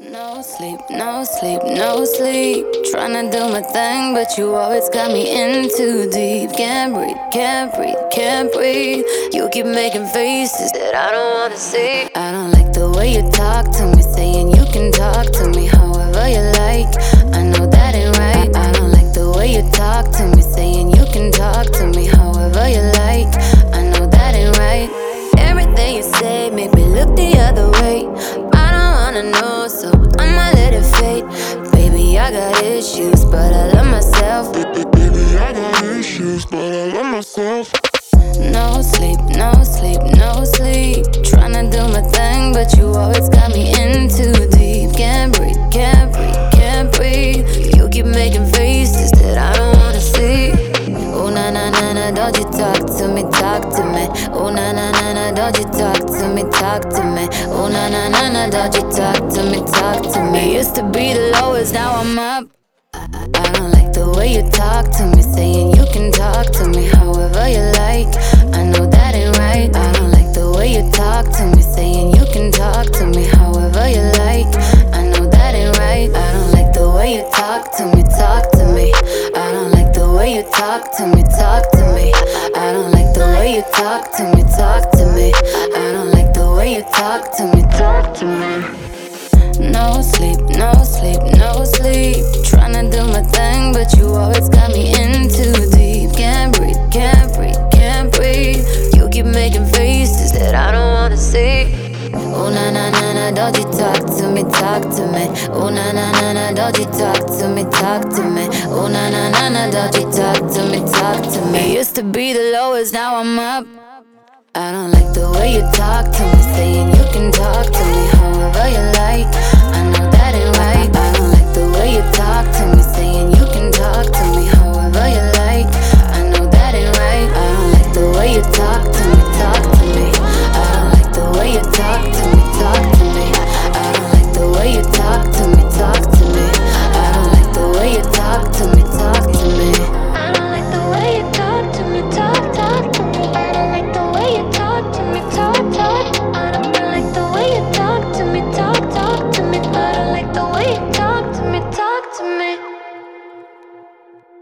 No sleep, no sleep, no sleep. Tryna do my thing, but you always got me in too deep. Can't breathe, can't breathe, can't breathe. You keep making faces that I don't wanna see. I don't like the way you talk to me, saying you can talk to me however you like. I know that ain't right. I don't like the way you talk to me, saying you can talk to me however you like. I know that ain't right. Everything you say make me look the other way. I don't wanna know, so I'ma let it fade. Baby, I got issues, but I love myself. Baby, I got issues, but I love myself. No sleep, no sleep, no sleep. Tryna do my thing, but you always got me in too deep. Can't breathe, can't breathe, can't breathe. You keep making faces that I don't wanna see. Oh na na na na, don't you talk to me, talk to me. Oh na na na na, don't you talk to me, talk to me. Oh na na na na, don't you talk to me, talk to me. Used to be the lowest, now I'm up. I don't like the way you talk to me, saying you can talk to me however you like. I know that ain't right. I don't like the way you talk to me, saying you can talk to me however you like. I know that ain't right. I don't like the way you talk to me, talk to me. I don't like the way you talk to me, talk to me. I don't like the way you talk to me, talk to me. I don't like the way you talk to me, talk to me. No sleep, no sleep, no sleep. Tryna do my thing, but you always got me in too deep. Can't breathe, can't breathe, can't breathe. You keep making faces that I don't wanna see. Oh na na na na, don't you talk to me, talk to me. Oh na na na na, don't you talk to me, talk to me. Oh na na na na, don't you talk to me, talk to me. Used to be the lowest, now I'm up. I don't like the way you talk to me, saying you can talk to me however you like.